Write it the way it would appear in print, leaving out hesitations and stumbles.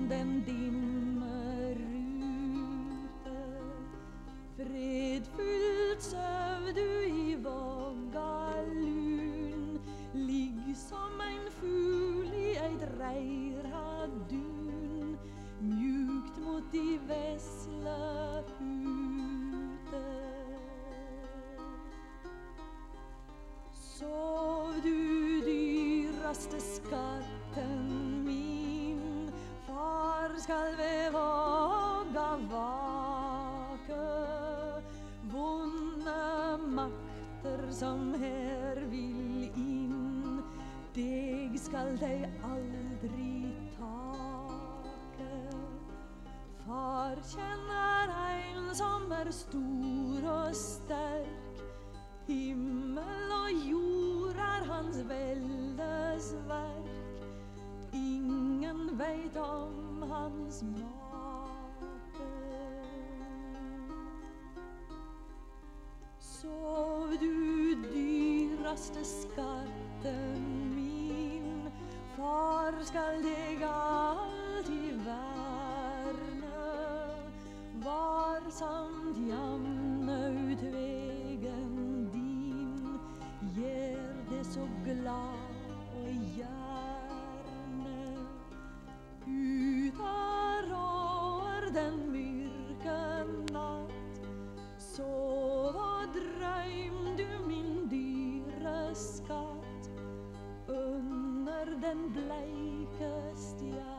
den dimmerute. Fredfyllt söv du i vågga lun, ligg som en fugl i ett reirad dun, mjukt mot de vesle ute. Sov du, dyraste skatten min, far skall vi våga vaka. Vonde makter som här vill in, deg skall de aldrig take. Far känner en som stor och stark, himmel och jord är hans väldes verk. Ingen vet om hans make. Sov du, dyraste skatten min, far skall dig alltid värna. Varsamt jamna ut vägen din, ger det så glad och gärna. Utar över den mörka natt, sov och dröm du min dyra skatt, under den bleka stjärnan.